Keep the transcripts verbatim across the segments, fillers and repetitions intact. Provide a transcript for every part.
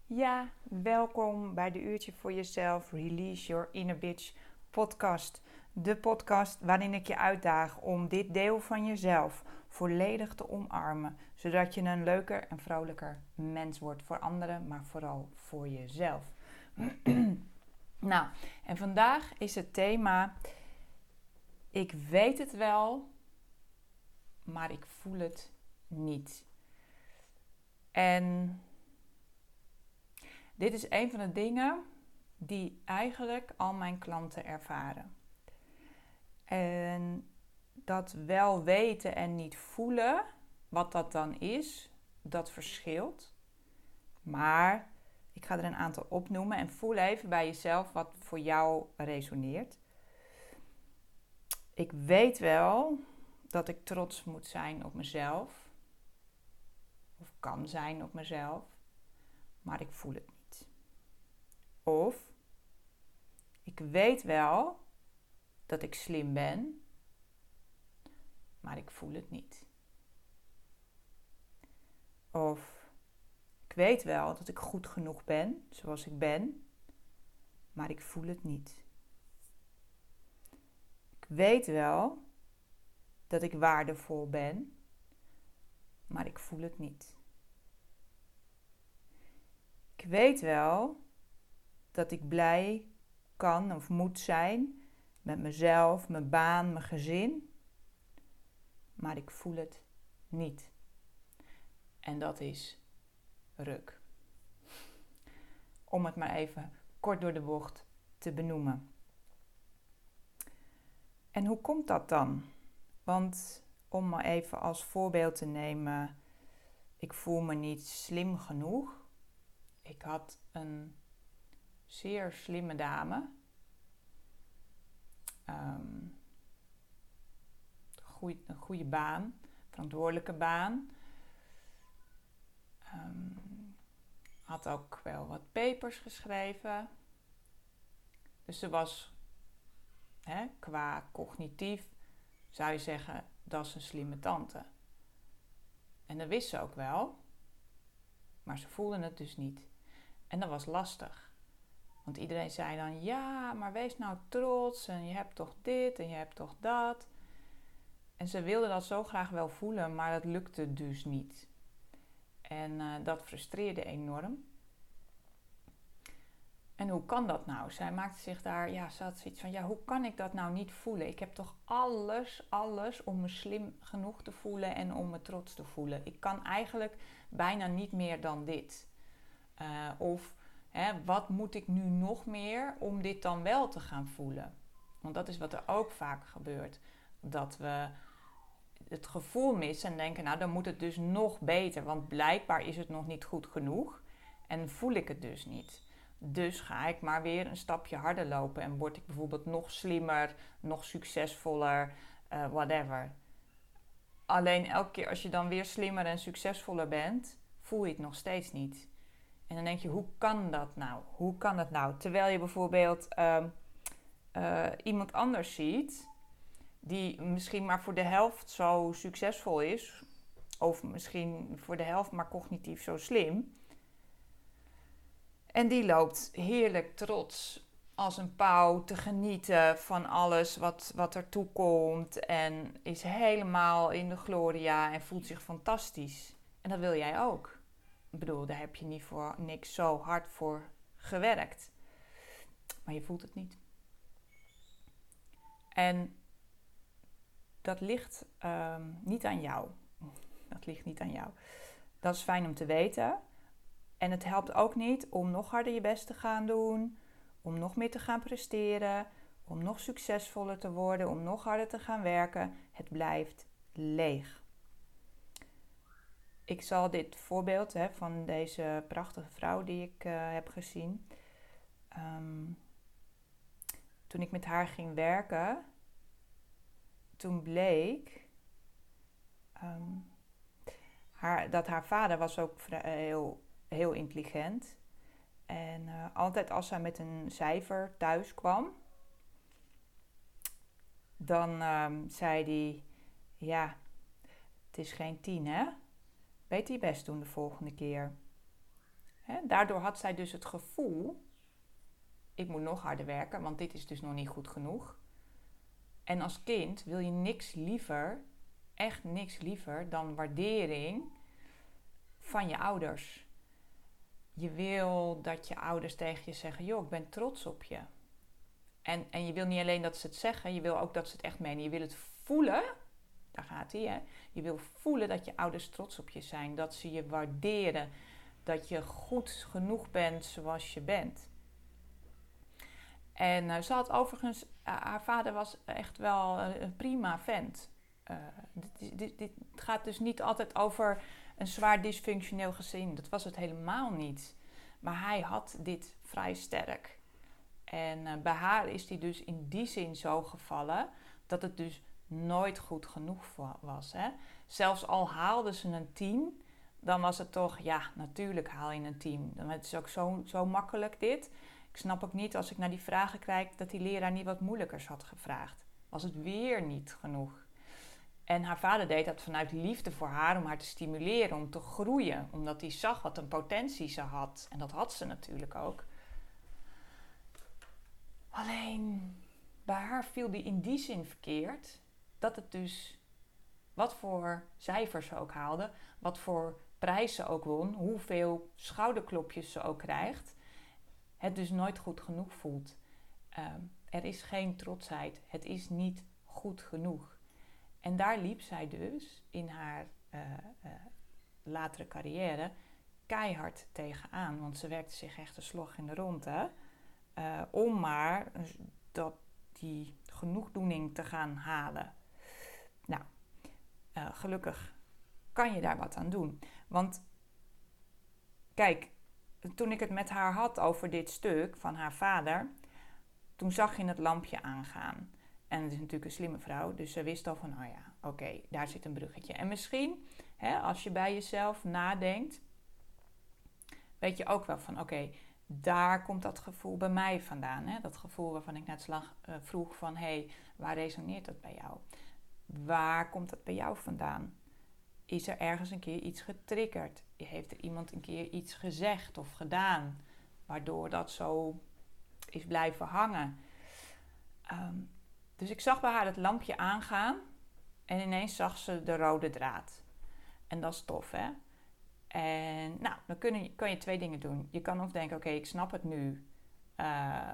Ja, welkom bij de Uurtje voor Jezelf Release Your Inner Bitch podcast. De podcast waarin ik je uitdaag om dit deel van jezelf volledig te omarmen. Zodat je een leuker en vrolijker mens wordt voor anderen, maar vooral voor jezelf. Nou, en vandaag is het thema: ik weet het wel, maar ik voel het niet. En dit is een van de dingen die eigenlijk al mijn klanten ervaren. En dat wel weten en niet voelen, wat dat dan is, dat verschilt. Maar ik ga er een aantal opnoemen en voel even bij jezelf wat voor jou resoneert. Ik weet wel dat ik trots moet zijn op mezelf. Of kan zijn op mezelf. Maar ik voel het niet. Of ik weet wel dat ik slim ben, maar ik voel het niet. Of ik weet wel dat ik goed genoeg ben, zoals ik ben, maar ik voel het niet. Ik weet wel dat ik waardevol ben, maar ik voel het niet. Ik weet wel dat ik blij kan of moet zijn met mezelf, mijn baan, mijn gezin, maar ik voel het niet. En dat is ruk. Om het maar even kort door de bocht te benoemen. En hoe komt dat dan? Want om maar even als voorbeeld te nemen, ik voel me niet slim genoeg. Ik had een zeer slimme dame. Um, goeie, een goede baan, verantwoordelijke baan. Um, had ook wel wat papers geschreven. Dus ze was, hè, qua cognitief, zou je zeggen, dat is een slimme tante. En dat wist ze ook wel. Maar ze voelde het dus niet. En dat was lastig. Want iedereen zei dan, ja, maar wees nou trots. En je hebt toch dit en je hebt toch dat. En ze wilde dat zo graag wel voelen, maar dat lukte dus niet. En uh, dat frustreerde enorm. En hoe kan dat nou? Zij maakte zich daar, ja, ze had zoiets van, ja, hoe kan ik dat nou niet voelen? Ik heb toch alles, alles om me slim genoeg te voelen en om me trots te voelen. Ik kan eigenlijk bijna niet meer dan dit. Uh, of, hè, wat moet ik nu nog meer om dit dan wel te gaan voelen? Want dat is wat er ook vaak gebeurt. Dat we het gevoel missen en denken, nou, dan moet het dus nog beter. Want blijkbaar is het nog niet goed genoeg en voel ik het dus niet. Dus ga ik maar weer een stapje harder lopen en word ik bijvoorbeeld nog slimmer, nog succesvoller, uh, whatever. Alleen elke keer als je dan weer slimmer en succesvoller bent, voel je het nog steeds niet. En dan denk je, hoe kan dat nou? Hoe kan dat nou? Terwijl je bijvoorbeeld uh, uh, iemand anders ziet, die misschien maar voor de helft zo succesvol is, of misschien voor de helft maar cognitief zo slim. En die loopt heerlijk trots als een pauw te genieten van alles wat, wat er toekomt. En is helemaal in de gloria en voelt zich fantastisch. En dat wil jij ook. Ik bedoel, daar heb je niet voor niks zo hard voor gewerkt. Maar je voelt het niet. En dat ligt um, niet aan jou. Dat ligt niet aan jou. Dat is fijn om te weten. En het helpt ook niet om nog harder je best te gaan doen, om nog meer te gaan presteren, om nog succesvoller te worden, om nog harder te gaan werken. Het blijft leeg. Ik zal dit voorbeeld hè, van deze prachtige vrouw die ik uh, heb gezien. Um, toen ik met haar ging werken, toen bleek um, haar, dat haar vader was ook heel... heel intelligent. En uh, altijd als zij met een cijfer thuis kwam, dan um, zei hij, ja, het is geen tien, hè? Beter je best doen de volgende keer. Hè? Daardoor had zij dus het gevoel, ik moet nog harder werken, want dit is dus nog niet goed genoeg. En als kind wil je niks liever, echt niks liever dan waardering van je ouders. Je wil dat je ouders tegen je zeggen, joh, ik ben trots op je. En, en je wil niet alleen dat ze het zeggen, je wil ook dat ze het echt menen. Je wil het voelen, daar gaat hij, hè. Je wil voelen dat je ouders trots op je zijn. Dat ze je waarderen. Dat je goed genoeg bent zoals je bent. En uh, ze had overigens, uh, haar vader was echt wel uh, een prima vent. Uh, dit, dit, dit gaat dus niet altijd over een zwaar dysfunctioneel gezin. Dat was het helemaal niet. Maar hij had dit vrij sterk. En uh, bij haar is die dus in die zin zo gevallen dat het dus nooit goed genoeg was. Hè? Zelfs al haalde ze een tien, dan was het toch, ja, natuurlijk haal je een tien. Dan is het ook zo, zo makkelijk dit. Ik snap ook niet als ik naar die vragen kijk dat die leraar niet wat moeilijkers had gevraagd. Was het weer niet genoeg. En haar vader deed dat vanuit liefde voor haar, om haar te stimuleren, om te groeien. Omdat hij zag wat een potentie ze had. En dat had ze natuurlijk ook. Alleen, bij haar viel die in die zin verkeerd, dat het dus, wat voor cijfers ze ook haalde, wat voor prijs ze ook won, hoeveel schouderklopjes ze ook krijgt, het dus nooit goed genoeg voelt. Uh, er is geen trotsheid, het is niet goed genoeg. En daar liep zij dus in haar uh, uh, latere carrière keihard tegenaan, want ze werkte zich echt een slag in de ronde. Uh, om maar dat, die genoegdoening te gaan halen. Nou, uh, gelukkig kan je daar wat aan doen. Want kijk, toen ik het met haar had over dit stuk van haar vader, toen zag je het lampje aangaan. En het is natuurlijk een slimme vrouw, dus ze wist al van, oh ja, oké, okay, daar zit een bruggetje. En misschien, hè, als je bij jezelf nadenkt, weet je ook wel van, oké, okay, daar komt dat gevoel bij mij vandaan. Hè? Dat gevoel waarvan ik net slag, uh, vroeg van, hé, hey, waar resoneert dat bij jou? Waar komt dat bij jou vandaan? Is er ergens een keer iets getriggerd? Heeft er iemand een keer iets gezegd of gedaan, waardoor dat zo is blijven hangen? Um, dus ik zag bij haar het lampje aangaan en ineens zag ze de rode draad. En dat is tof, hè? En nou, dan kun je, kun je twee dingen doen. Je kan of denken, oké, okay, ik snap het nu. Uh,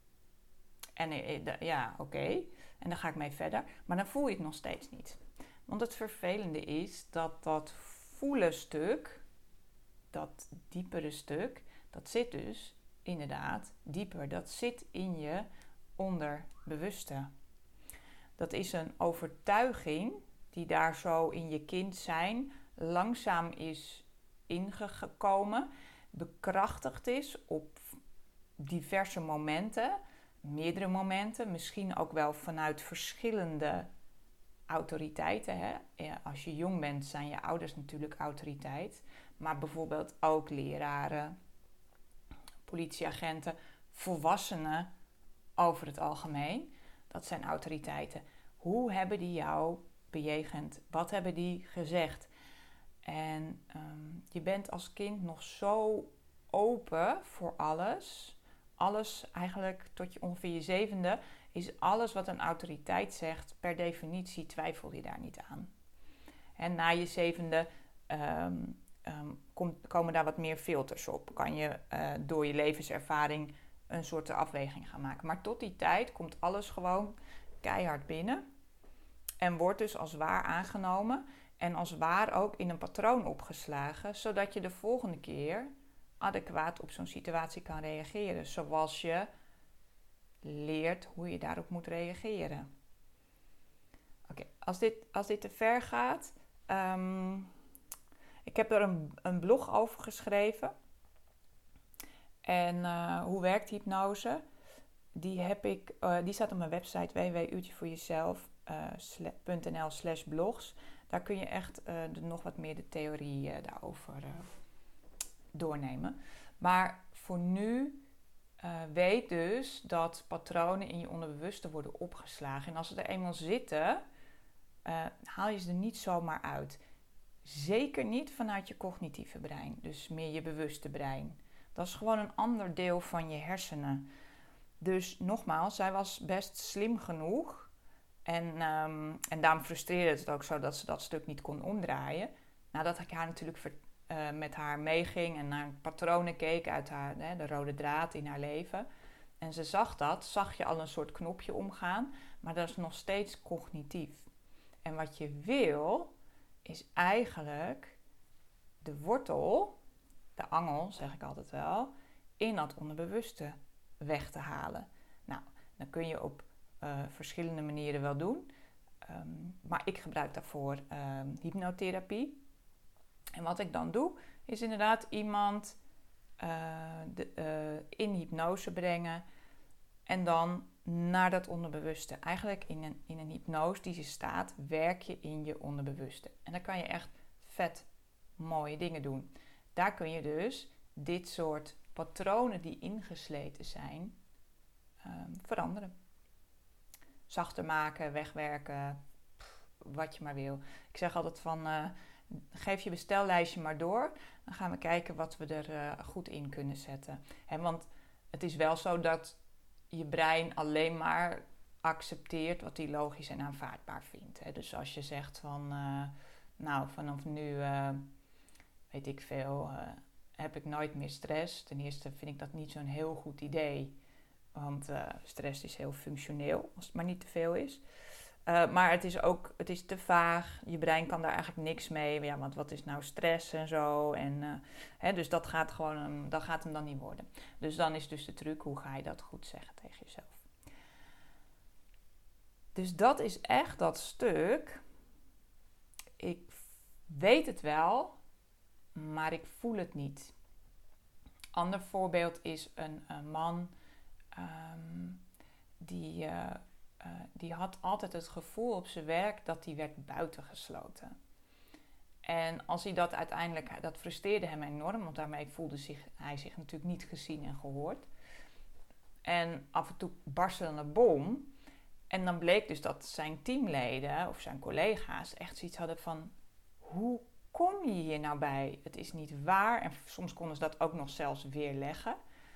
en uh, ja, oké. Okay. En dan ga ik mee verder. Maar dan voel je het nog steeds niet. Want het vervelende is dat dat voelen stuk, dat diepere stuk, dat zit dus inderdaad dieper. Dat zit in je onderbewuste. Dat is een overtuiging die daar zo in je kind zijn langzaam is ingekomen, bekrachtigd is op diverse momenten, meerdere momenten, misschien ook wel vanuit verschillende autoriteiten. Hè? Ja, als je jong bent zijn je ouders natuurlijk autoriteit, maar bijvoorbeeld ook leraren, politieagenten, volwassenen over het algemeen, dat zijn autoriteiten. Hoe hebben die jou bejegend? Wat hebben die gezegd? En um, je bent als kind nog zo open voor alles. Alles eigenlijk tot je ongeveer je zevende is alles wat een autoriteit zegt. Per definitie twijfel je daar niet aan. En na je zevende um, um, kom, komen daar wat meer filters op. Kan je uh, door je levenservaring een soort afweging gaan maken. Maar tot die tijd komt alles gewoon keihard binnen. En wordt dus als waar aangenomen. En als waar ook in een patroon opgeslagen, zodat je de volgende keer adequaat op zo'n situatie kan reageren. Zoals je leert hoe je daarop moet reageren. Oké, okay, als, dit, als dit te ver gaat, um, ik heb er een, een blog over geschreven. En uh, hoe werkt hypnose? Die, heb ik, uh, die staat op mijn website w w w punt uurtje voor jezelf punt n l slash blogs. Daar kun je echt uh, de, nog wat meer de theorie uh, daarover uh, doornemen. Maar voor nu uh, weet dus dat patronen in je onderbewuste worden opgeslagen. En als ze er eenmaal zitten, uh, haal je ze er niet zomaar uit. zeker niet vanuit je cognitieve brein, dus meer je bewuste brein. Dat is gewoon een ander deel van je hersenen. Dus nogmaals, zij was best slim genoeg. En, um, en daarom frustreerde het ook zo dat ze dat stuk niet kon omdraaien. Nadat ik haar natuurlijk ver, uh, met haar meeging en naar patronen keek uit haar, hè, de rode draad in haar leven. En ze zag dat, zag je al een soort knopje omgaan. Maar dat is nog steeds cognitief. En wat je wil, is eigenlijk de wortel, de angel zeg ik altijd wel, in dat onderbewuste weg te halen. Nou, dan kun je op uh, verschillende manieren wel doen. Um, maar ik gebruik daarvoor um, hypnotherapie. En wat ik dan doe, is inderdaad iemand uh, de, uh, in hypnose brengen. En dan naar dat onderbewuste. Eigenlijk in een, in een hypnotische staat werk je in je onderbewuste. En dan kan je echt vet mooie dingen doen. Daar kun je dus dit soort patronen die ingesleten zijn, um, veranderen. Zachter maken, wegwerken, pff, wat je maar wil. Ik zeg altijd van, uh, geef je bestellijstje maar door. Dan gaan we kijken wat we er uh, goed in kunnen zetten. He, want het is wel zo dat je brein alleen maar accepteert wat hij logisch en aanvaardbaar vindt. He. Dus als je zegt van, uh, nou vanaf nu, uh, weet ik veel, uh, heb ik nooit meer stress. Ten eerste vind ik dat niet zo'n heel goed idee. Want uh, stress is heel functioneel, als het maar niet te veel is. Uh, maar het is ook, het is te vaag. Je brein kan daar eigenlijk niks mee. Ja, want wat is nou stress en zo. En, uh, hè, dus dat gaat, gewoon, um, dat gaat hem dan niet worden. Dus dan is dus de truc, hoe ga je dat goed zeggen tegen jezelf. Dus dat is echt dat stuk. Ik weet het wel, maar ik voel het niet. Ander voorbeeld is een, een man um, die... Uh, Uh, die had altijd het gevoel op zijn werk dat hij werd buitengesloten. En als hij dat uiteindelijk, dat frustreerde hem enorm, want daarmee voelde zich, hij zich natuurlijk niet gezien en gehoord. En af en toe barstte dan een bom. En dan bleek dus dat zijn teamleden of zijn collega's echt zoiets hadden van, hoe kom je hier nou bij? Het is niet waar. En soms konden ze dat ook nog zelfs weerleggen.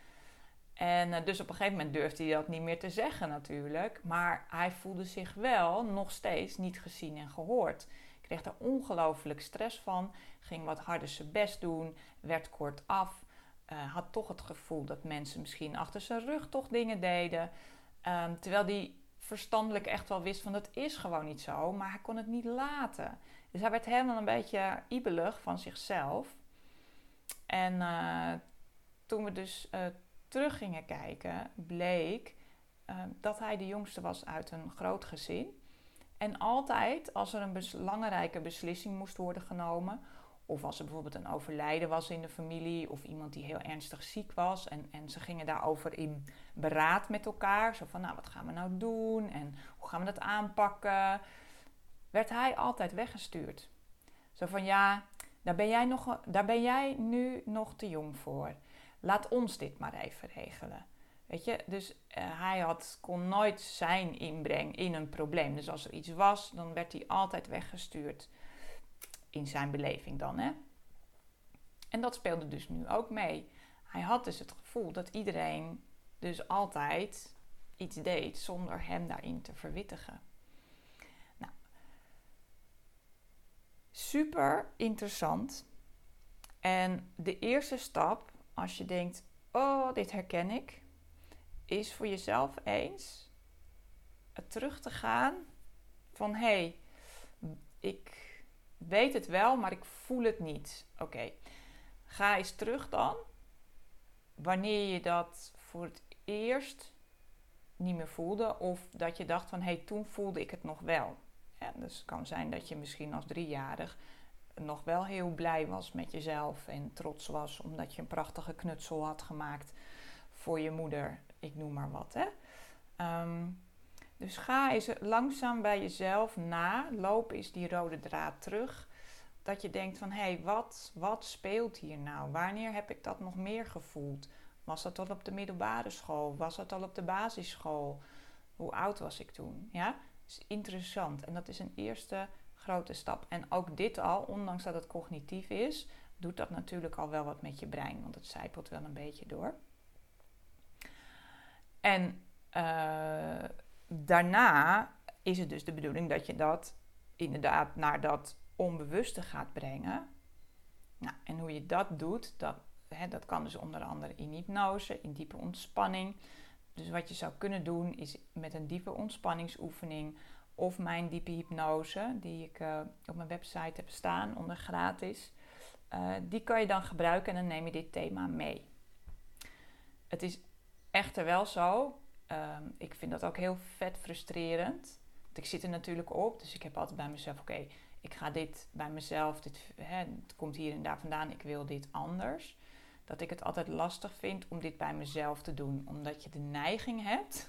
En uh, dus op een gegeven moment durfde hij dat niet meer te zeggen natuurlijk. Maar hij voelde zich wel nog steeds niet gezien en gehoord. Kreeg daar ongelooflijk stress van. Ging wat harder zijn best doen. Werd kortaf. Uh, had toch het gevoel dat mensen misschien achter zijn rug toch dingen deden. Um, terwijl hij verstandelijk echt wel wist van dat is gewoon niet zo. Maar hij kon het niet laten. Dus hij werd helemaal een beetje ibelig van zichzelf. En uh, toen we dus... Uh, terug gingen kijken, bleek uh, dat hij de jongste was uit een groot gezin. En altijd als er een belangrijke beslissing moest worden genomen, of als er bijvoorbeeld een overlijden was in de familie, of iemand die heel ernstig ziek was, en, en ze gingen daarover in beraad met elkaar, zo van, nou, wat gaan we nou doen, en hoe gaan we dat aanpakken, werd hij altijd weggestuurd. Zo van, ja, daar ben jij, nog, daar ben jij nu nog te jong voor. Laat ons dit maar even regelen. Weet je, dus uh, hij had, kon nooit zijn inbreng in een probleem. Dus als er iets was, dan werd hij altijd weggestuurd. In zijn beleving dan, hè. En dat speelde dus nu ook mee. Hij had dus het gevoel dat iedereen dus altijd iets deed zonder hem daarin te verwittigen. Nou, super interessant. En de eerste stap, als je denkt, oh, dit herken ik, is voor jezelf eens terug te gaan van, hé, hey, ik weet het wel, maar ik voel het niet. Oké, okay. Ga eens terug dan, wanneer je dat voor het eerst niet meer voelde, of dat je dacht van, hé, hey, toen voelde ik het nog wel. Ja, dus het kan zijn dat je misschien als driejarig nog wel heel blij was met jezelf en trots was omdat je een prachtige knutsel had gemaakt voor je moeder. Ik noem maar wat, hè. Um, dus ga eens langzaam bij jezelf na. Loop eens die rode draad terug. Dat je denkt van, hé, hey, wat, wat speelt hier nou? Wanneer heb ik dat nog meer gevoeld? Was dat al op de middelbare school? Was dat al op de basisschool? Hoe oud was ik toen? Ja, dat is interessant. En dat is een eerste grote stap. En ook dit al, ondanks dat het cognitief is, doet dat natuurlijk al wel wat met je brein. Want het zijpelt wel een beetje door. En uh, daarna is het dus de bedoeling dat je dat inderdaad naar dat onbewuste gaat brengen. Nou, en hoe je dat doet, dat, hè, dat kan dus onder andere in hypnose, in diepe ontspanning. Dus wat je zou kunnen doen is met een diepe ontspanningsoefening of mijn diepe hypnose, die ik uh, op mijn website heb staan onder gratis. Uh, die kan je dan gebruiken en dan neem je dit thema mee. Het is echter wel zo, uh, ik vind dat ook heel vet frustrerend. Want ik zit er natuurlijk op, dus ik heb altijd bij mezelf, oké, okay, ik ga dit bij mezelf, dit, hè, het komt hier en daar vandaan, ik wil dit anders. Dat ik het altijd lastig vind om dit bij mezelf te doen. Omdat je de neiging hebt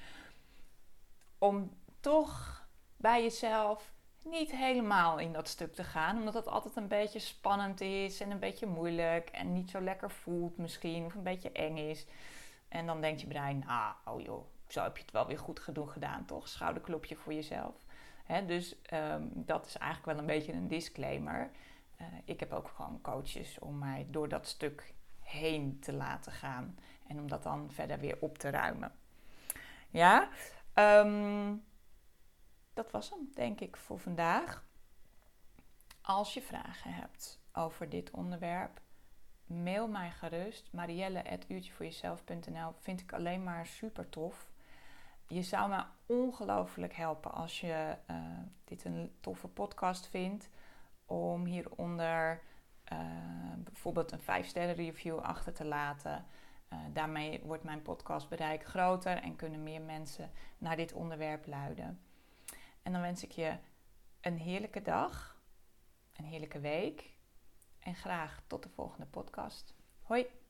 om toch bij jezelf niet helemaal in dat stuk te gaan. Omdat het altijd een beetje spannend is en een beetje moeilijk en niet zo lekker voelt misschien. Of een beetje eng is. En dan denkt je brein, ah, oh joh, zo heb je het wel weer goed gedaan, toch? Schouderklopje voor jezelf. He, dus um, dat is eigenlijk wel een beetje een disclaimer. Uh, ik heb ook gewoon coaches om mij door dat stuk heen te laten gaan. En om dat dan verder weer op te ruimen. Ja, um, dat was hem denk ik voor vandaag. Als je vragen hebt over dit onderwerp, mail mij gerust. Marielle at uurtjevoorjezelf punt n l vind ik alleen maar super tof. Je zou me ongelooflijk helpen als je uh, dit een toffe podcast vindt. Om hieronder uh, bijvoorbeeld een vijf sterren review achter te laten. Uh, daarmee wordt mijn podcastbereik groter en kunnen meer mensen naar dit onderwerp luisteren. En dan wens ik je een heerlijke dag, een heerlijke week en graag tot de volgende podcast. Hoi!